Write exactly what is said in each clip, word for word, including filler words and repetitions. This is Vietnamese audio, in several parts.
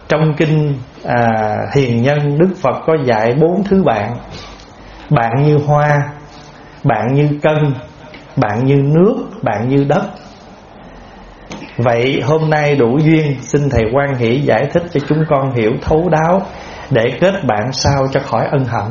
Trong kinh à, Hiền Nhân, Đức Phật có dạy bốn thứ bạn. Bạn như hoa, bạn như cân, bạn như nước, bạn như đất. Vậy hôm nay đủ duyên, xin Thầy Quan Hỷ giải thích cho chúng con hiểu thấu đáo, để kết bạn sao cho khỏi ân hận.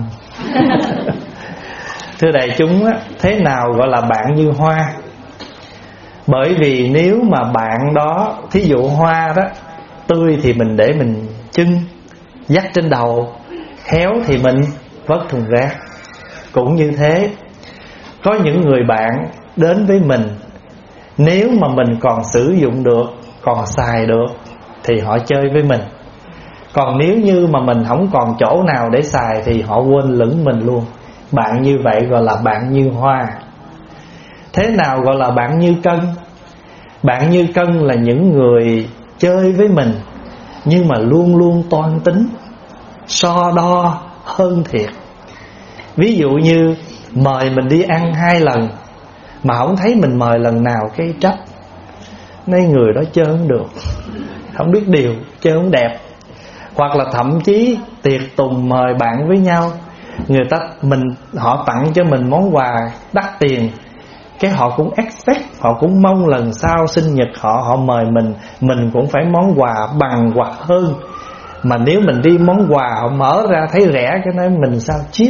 Thưa đại chúng, thế nào gọi là bạn như hoa? Bởi vì nếu mà bạn đó, thí dụ hoa đó tươi thì mình để mình trưng, dắt trên đầu, héo thì mình vất thùng rác. Cũng như thế, có những người bạn đến với mình, nếu mà mình còn sử dụng được, còn xài được thì họ chơi với mình. Còn nếu như mà mình không còn chỗ nào để xài thì họ quên lửng mình luôn. Bạn như vậy gọi là bạn như hoa. Thế nào gọi là bạn như cân? Bạn như cân là những người chơi với mình nhưng mà luôn luôn toan tính, so đo hơn thiệt. Ví dụ như mời mình đi ăn hai lần mà không thấy mình mời lần nào cái trách, mấy người đó chơi không được, không biết điều, chơi không đẹp. Hoặc là thậm chí tiệc tùng mời bạn với nhau, người ta mình họ tặng cho mình món quà đắt tiền, cái họ cũng expect, họ cũng mong lần sau sinh nhật họ họ mời mình, mình cũng phải món quà bằng hoặc hơn. Mà nếu mình đi món quà họ mở ra thấy rẻ, cái nói mình sao cheap.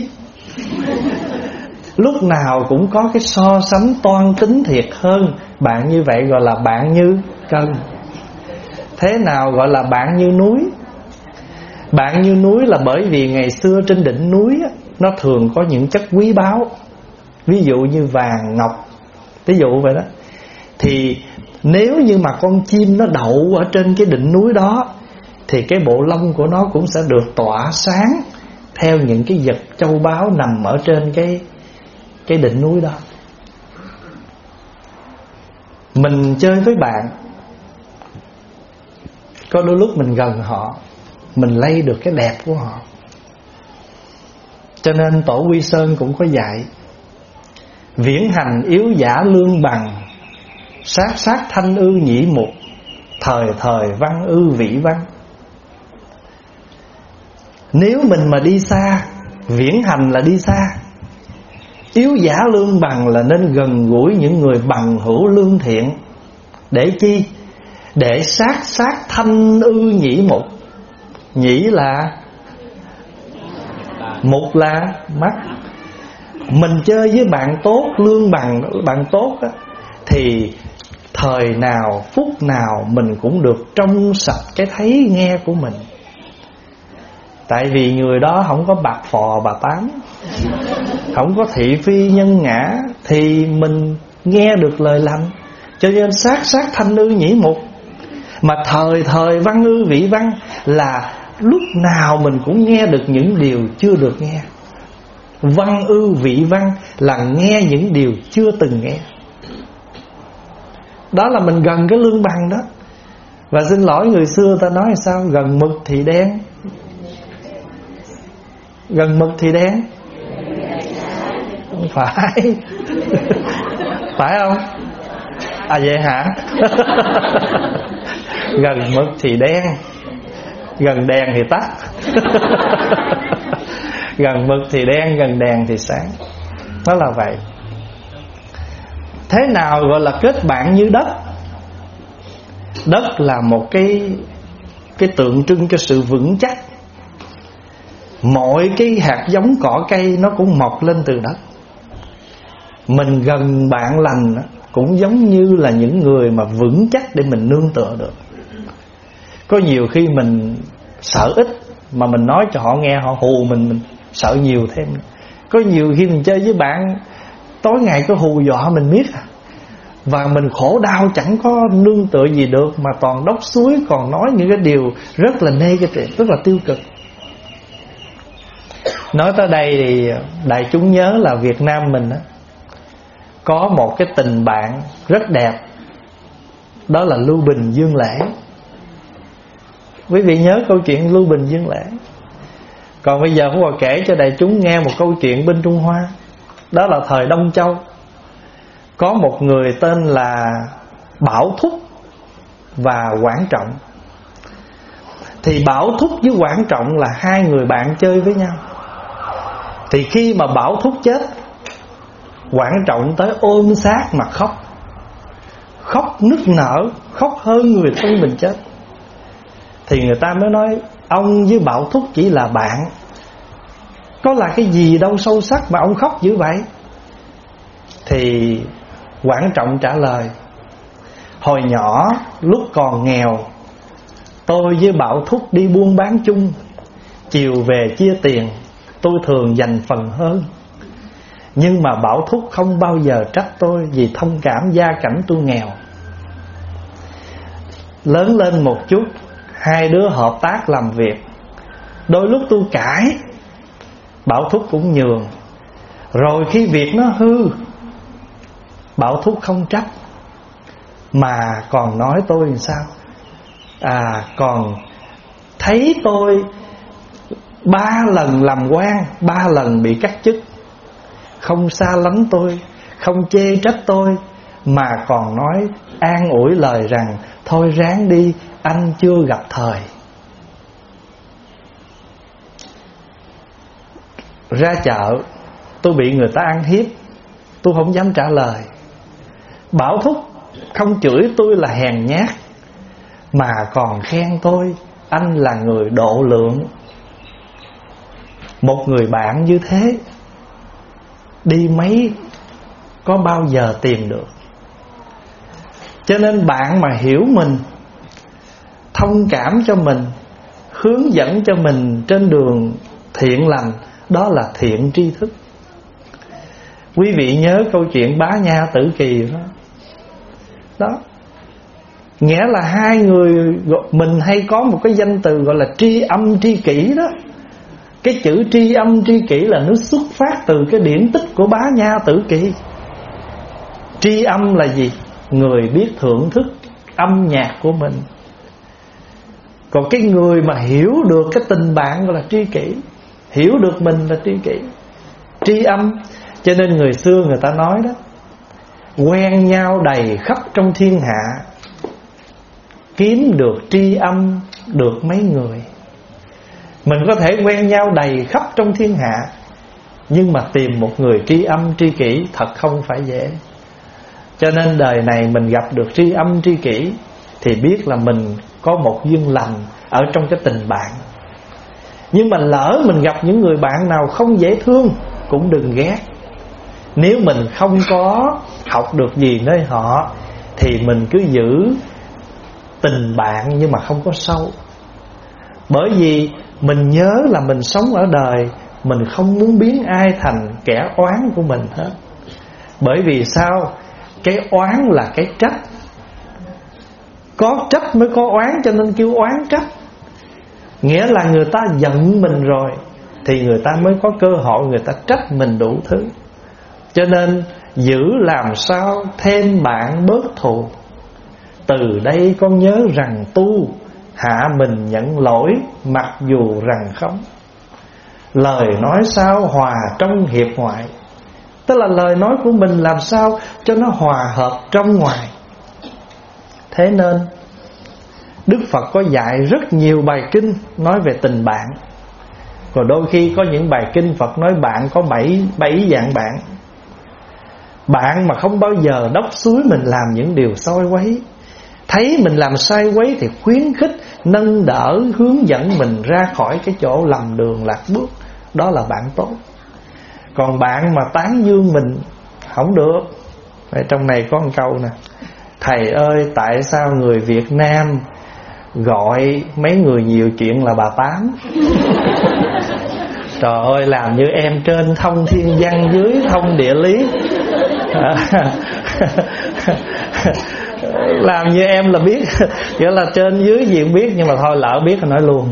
Lúc nào cũng có cái so sánh toan tính thiệt hơn. Bạn như vậy gọi là bạn như cân. Thế nào gọi là bạn như núi? Bạn như núi là bởi vì ngày xưa trên đỉnh núi á, nó thường có những chất quý báu, ví dụ như vàng, ngọc, ví dụ vậy đó. Thì nếu như mà con chim nó đậu ở trên cái đỉnh núi đó thì cái bộ lông của nó cũng sẽ được tỏa sáng theo những cái vật châu báu nằm ở trên cái, cái đỉnh núi đó. Mình chơi với bạn, có đôi lúc mình gần họ, mình lay được cái đẹp của họ. Cho nên Tổ Quy Sơn cũng có dạy: viễn hành yếu giả lương bằng, sát sát thanh ư nhĩ mục, thời thời văn ư vĩ văn. Nếu mình mà đi xa, viễn hành là đi xa, yếu giả lương bằng là nên gần gũi những người bằng hữu lương thiện. Để chi? Để sát sát thanh ư nhĩ mục. Nhĩ là mục là mắt. Mình chơi với bạn tốt, lương bằng bạn tốt đó, thì thời nào phút nào mình cũng được trong sạch cái thấy nghe của mình. Tại vì người đó không có bạc phò bà tám, không có thị phi nhân ngã, thì mình nghe được lời lành. Cho nên sát sát thanh ư nhĩ mục. Mà thời thời văn ư vĩ văn là lúc nào mình cũng nghe được những điều chưa được nghe. Văn ư vĩ văn là nghe những điều chưa từng nghe. Đó là mình gần cái lương bằng đó. Và xin lỗi, người xưa ta nói sao? Gần mực thì đen. Gần mực thì đen. Không phải. Phải không? À vậy hả? Gần mực thì đen, gần đèn thì tắt. Gần mực thì đen, gần đèn thì sáng. Đó là vậy. Thế nào gọi là kết bạn như đất? Đất là một cái cái tượng trưng cho sự vững chắc. Mọi cái hạt giống cỏ cây nó cũng mọc lên từ đất. Mình gần bạn lành cũng giống như là những người mà vững chắc để mình nương tựa được. Có nhiều khi mình sợ ít mà mình nói cho họ nghe, họ hù mình, mình sợ nhiều thêm. Có nhiều khi mình chơi với bạn, tối ngày cứ hù dọa mình miết à. Và mình khổ đau chẳng có nương tựa gì được, mà toàn đốc suối, còn nói những cái điều rất là negative, rất là tiêu cực. Nói tới đây thì đại chúng nhớ là Việt Nam mình á, có một cái tình bạn rất đẹp, đó là Lưu Bình Dương Lễ. Quý vị nhớ câu chuyện Lưu Bình Dương Lễ. Còn bây giờ Pháp Hòa kể cho đại chúng nghe một câu chuyện bên Trung Hoa. Đó là thời Đông Châu. Có một người tên là Bảo Thúc và Quảng Trọng. Thì Bảo Thúc với Quảng Trọng là hai người bạn chơi với nhau. Thì khi mà Bảo Thúc chết, Quảng Trọng tới ôm xác mà khóc, khóc nức nở, khóc hơn người thân mình chết. Thì người ta mới nói ông với Bảo Thúc chỉ là bạn, có là cái gì đâu sâu sắc mà ông khóc dữ vậy? Thì Quảng Trọng trả lời: hồi nhỏ lúc còn nghèo, tôi với Bảo Thúc đi buôn bán chung, chiều về chia tiền, tôi thường dành phần hơn. Nhưng mà Bảo Thúc không bao giờ trách tôi vì thông cảm gia cảnh tôi nghèo. Lớn lên một chút, hai đứa hợp tác làm việc, đôi lúc tôi cãi, Bảo Thúc cũng nhường. Rồi khi việc nó hư, Bảo Thúc không trách, mà còn nói tôi làm sao? À, còn thấy tôi ba lần làm quan, ba lần bị cắt chức, không xa lánh tôi, không chê trách tôi, mà còn nói an ủi lời rằng thôi ráng đi, anh chưa gặp thời. Ra chợ tôi bị người ta ăn hiếp, tôi không dám trả lời. Bảo Thúc không chửi tôi là hèn nhát, mà còn khen tôi anh là người độ lượng. Một người bạn như thế đi mấy có bao giờ tìm được. Cho nên bạn mà hiểu mình, thông cảm cho mình, hướng dẫn cho mình trên đường thiện lành, đó là thiện tri thức. Quý vị nhớ câu chuyện Bá Nha Tử Kỳ đó. Đó, nghĩa là hai người, mình hay có một cái danh từ gọi là tri âm tri kỷ đó. Cái chữ tri âm tri kỷ là nó xuất phát từ cái điển tích của Bá Nha Tử Kỳ. Tri âm là gì? Người biết thưởng thức âm nhạc của mình. Còn cái người mà hiểu được cái tình bạn gọi là tri kỷ, hiểu được mình là tri kỷ, tri âm. Cho nên người xưa người ta nói đó, quen nhau đầy khắp trong thiên hạ, kiếm được tri âm được mấy người. Mình có thể quen nhau đầy khắp trong thiên hạ, nhưng mà tìm một người tri âm tri kỷ thật không phải dễ. Cho nên đời này mình gặp được tri âm tri kỷ thì biết là mình có một duyên lành ở trong cái tình bạn. Nhưng mà lỡ mình gặp những người bạn nào không dễ thương, cũng đừng ghét. Nếu mình không có học được gì nơi họ thì mình cứ giữ tình bạn nhưng mà không có sâu. Bởi vì mình nhớ là mình sống ở đời, mình không muốn biến ai thành kẻ oán của mình hết. Bởi vì sao? Cái oán là cái trách. Có trách mới có oán, cho nên kêu oán trách. Nghĩa là người ta giận mình rồi thì người ta mới có cơ hội người ta trách mình đủ thứ. Cho nên giữ làm sao thêm bạn bớt thù. Từ đây con nhớ rằng tu, hạ mình nhận lỗi mặc dù rằng không. Lời nói sao hòa trong hiệp ngoại, tức là lời nói của mình làm sao cho nó hòa hợp trong ngoài. Thế nên Đức Phật có dạy rất nhiều bài kinh nói về tình bạn. Còn đôi khi có những bài kinh Phật nói bạn có bảy, bảy dạng bạn. Bạn mà không bao giờ đốc xúi mình làm những điều soi quấy, thấy mình làm sai quấy thì khuyến khích, nâng đỡ, hướng dẫn mình ra khỏi cái chỗ lầm đường lạc bước. Đó là bạn tốt. Còn bạn mà tán dương mình không được. Ở trong này có một câu nè: thầy ơi, tại sao người Việt Nam gọi mấy người nhiều chuyện là bà Tám? Trời ơi, làm như em trên thông thiên văn, dưới thông địa lý. Làm như em là biết, nghĩa là trên dưới gì cũng biết, nhưng mà thôi lỡ biết thì nói luôn.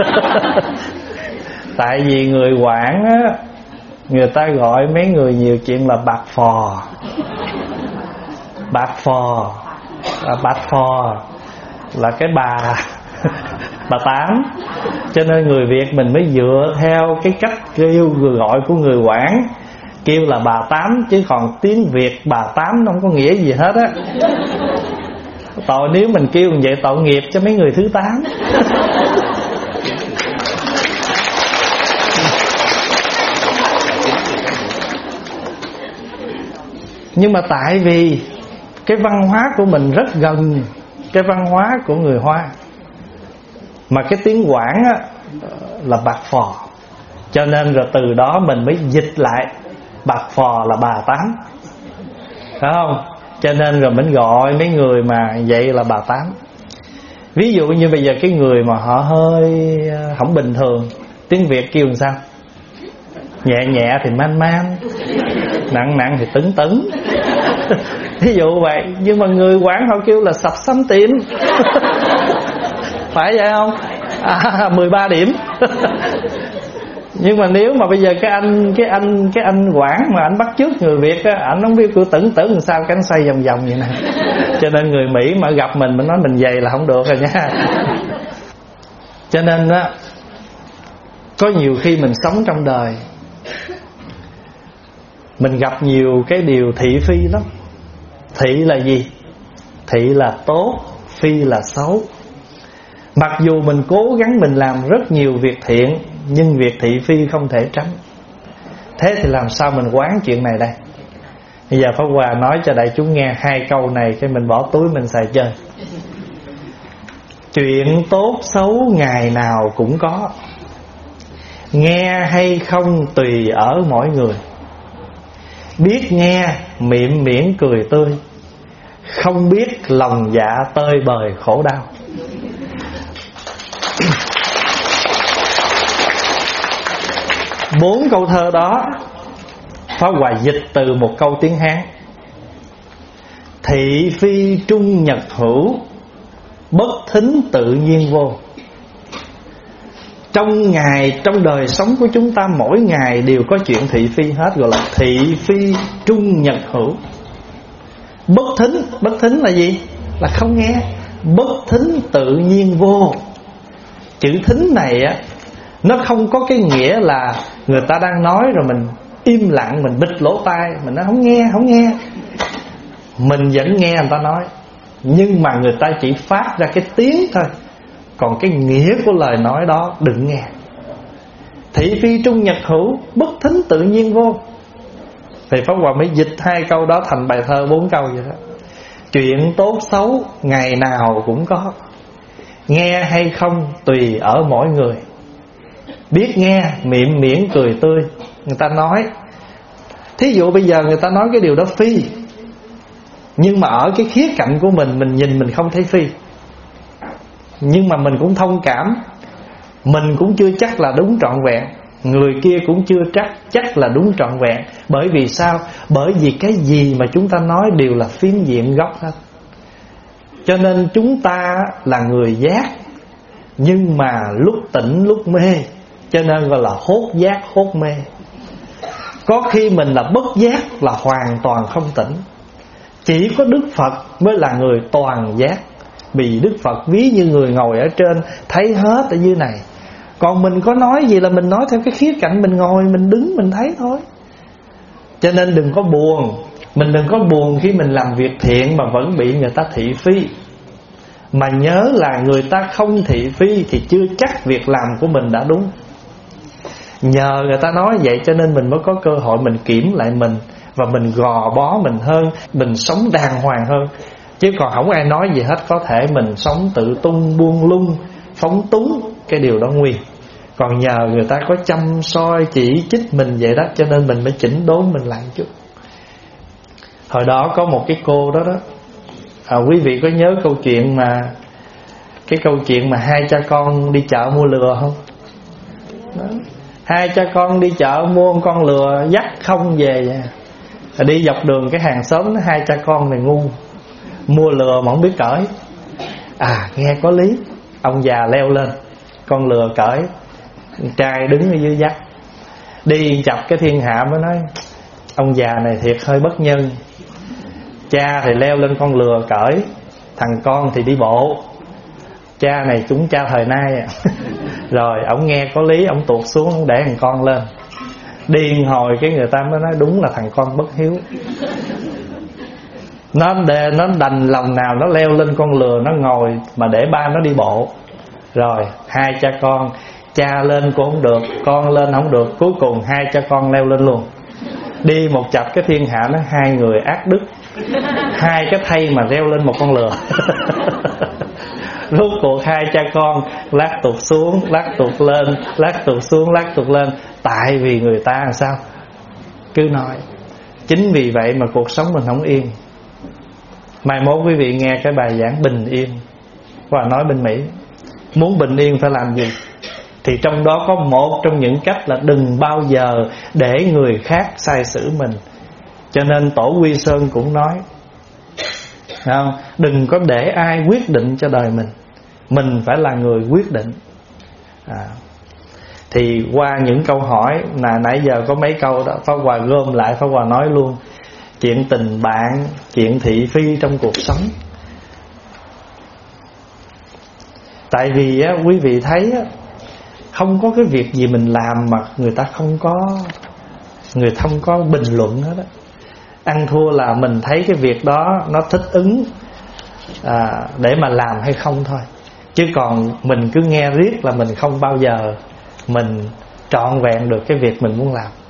Tại vì người Quảng á, người ta gọi mấy người nhiều chuyện là bạc phò. Bạc phò là bạc phò là cái bà bà Tám. Cho nên người Việt mình mới dựa theo cái cách kêu gọi của người Quảng, kêu là bà Tám, chứ còn tiếng Việt bà Tám nó không có nghĩa gì hết á. Tội nếu mình kêu như vậy tội nghiệp cho mấy người thứ tám. Nhưng mà tại vì cái văn hóa của mình rất gần cái văn hóa của người Hoa, mà cái tiếng Quảng á, là bạc phò, cho nên rồi từ đó mình mới dịch lại bạc phò là bà Tám, phải không? Cho nên rồi mình gọi mấy người mà vậy là bà Tám. Ví dụ như bây giờ cái người mà họ hơi không bình thường, tiếng Việt kêu làm sao? Nhẹ nhẹ thì man man, nặng nặng thì tấn tấn. Ví dụ vậy. Nhưng mà người Quảng họ kêu là sập sắm tím. Phải vậy không? À, mười ba điểm. Nhưng mà nếu mà bây giờ cái anh cái anh cái anh Quảng mà anh bắt chước người Việt á, anh không biết cứ tẩn tẩn làm sao cánh xoay vòng vòng vậy nè. Cho nên người Mỹ mà gặp mình mình nói mình vậy là không được rồi nha. Cho nên á, có nhiều khi mình sống trong đời mình gặp nhiều cái điều thị phi lắm. Thị là gì? Thị là tốt, phi là xấu. Mặc dù mình cố gắng mình làm rất nhiều việc thiện, nhưng việc thị phi không thể tránh. Thế thì làm sao mình quán chuyện này đây? Bây giờ Pháp Hòa nói cho đại chúng nghe hai câu này, cái mình bỏ túi mình xài chơi. Chuyện tốt xấu ngày nào cũng có, nghe hay không tùy ở mỗi người. Biết nghe miệng miễn cười tươi, không biết lòng dạ tơi bời khổ đau. Bốn câu thơ đó Pháp Hòa dịch từ một câu tiếng Hán: thị phi trung nhật hữu, bất thính tự nhiên vô. Trong ngày, trong đời sống của chúng ta mỗi ngày đều có chuyện thị phi hết, gọi là thị phi trung nhật hữu. Bất thính, bất thính là gì? Là không nghe. Bất thính tự nhiên vô. Chữ thính này á, nó không có cái nghĩa là người ta đang nói rồi mình im lặng, mình bịt lỗ tai, mình nói không nghe, không nghe. Mình vẫn nghe người ta nói, nhưng mà người ta chỉ phát ra cái tiếng thôi, còn cái nghĩa của lời nói đó đừng nghe. Thị phi trung nhật hữu, bất thính tự nhiên vô. Thì Pháp Hòa mới dịch hai câu đó thành bài thơ bốn câu vậy đó. Chuyện tốt xấu ngày nào cũng có, nghe hay không tùy ở mỗi người. Biết nghe miệng miễn cười tươi. Người ta nói, thí dụ bây giờ người ta nói cái điều đó phi, nhưng mà ở cái khía cạnh của mình, mình nhìn mình không thấy phi, nhưng mà mình cũng thông cảm. Mình cũng chưa chắc là đúng trọn vẹn, người kia cũng chưa chắc chắc là đúng trọn vẹn. Bởi vì sao? Bởi vì cái gì mà chúng ta nói đều là phiến diện gốc hết. Cho nên chúng ta là người giác, nhưng mà lúc tỉnh lúc mê, cho nên gọi là hốt giác hốt mê. Có khi mình là bất giác, là hoàn toàn không tỉnh. Chỉ có Đức Phật mới là người toàn giác. Vì Đức Phật ví như người ngồi ở trên, thấy hết ở dưới này. Còn mình có nói gì là mình nói theo cái khía cạnh mình ngồi, mình đứng, mình thấy thôi. Cho nên đừng có buồn. Mình đừng có buồn khi mình làm việc thiện mà vẫn bị người ta thị phi. Mà nhớ là người ta không thị phi thì chưa chắc việc làm của mình đã đúng. Nhờ người ta nói vậy cho nên mình mới có cơ hội mình kiểm lại mình, và mình gò bó mình hơn, mình sống đàng hoàng hơn. Chứ còn không ai nói gì hết, có thể mình sống tự tung buông lung, phóng túng, cái điều đó nguy. Còn nhờ người ta có chăm soi chỉ trích mình vậy đó, cho nên mình mới chỉnh đốn mình lại chút. Hồi đó có một cái cô đó đó, à, quý vị có nhớ câu chuyện mà cái câu chuyện mà hai cha con đi chợ mua lừa không? Đó. Hai cha con đi chợ mua con lừa dắt không về vậy. Đi dọc đường cái hàng xóm, hai cha con này ngu, mua lừa mà không biết cởi. À, nghe có lý. Ông già leo lên, con lừa cởi, trai đứng ở dưới dắt. Đi chập cái thiên hạ mới nói, ông già này thiệt hơi bất nhân. Cha thì leo lên con lừa cởi, thằng con thì đi bộ. Cha này chúng cha thời nay à. Rồi ổng nghe có lý, ổng tuột xuống, ổng để thằng con lên. Điên hồi cái người ta mới nói đúng là thằng con bất hiếu. Nó để, nó đành lòng nào nó leo lên con lừa nó ngồi, mà để ba nó đi bộ. Rồi hai cha con, cha lên cũng không được, con lên không được, cuối cùng hai cha con leo lên luôn. Đi một chập cái thiên hạ nó hai người ác đức, hai cái thây mà reo lên một con lừa. Rốt cuộc hai cha con lát tụt xuống, lát tụt lên, lát tụt xuống, lát tụt lên. Tại vì người ta làm sao cứ nói. Chính vì vậy mà cuộc sống mình không yên. Mai mốt quý vị nghe cái bài giảng bình yên, và nói bên Mỹ muốn bình yên phải làm gì, thì trong đó có một trong những cách là đừng bao giờ để người khác sai xử mình. Cho nên Tổ Quy Sơn cũng nói không? Đừng có để ai quyết định cho đời mình, mình phải là người quyết định. à. Thì qua những câu hỏi là nãy giờ có mấy câu đó Pháp Hòa gom lại, Pháp Hòa nói luôn. Chuyện tình bạn, chuyện thị phi trong cuộc sống. Tại vì á, quý vị thấy á, không có cái việc gì mình làm mà người ta không có người không có bình luận hết á. Ăn thua là mình thấy cái việc đó nó thích ứng à, để mà làm hay không thôi. Chứ còn mình cứ nghe riết là mình không bao giờ mình trọn vẹn được cái việc mình muốn làm.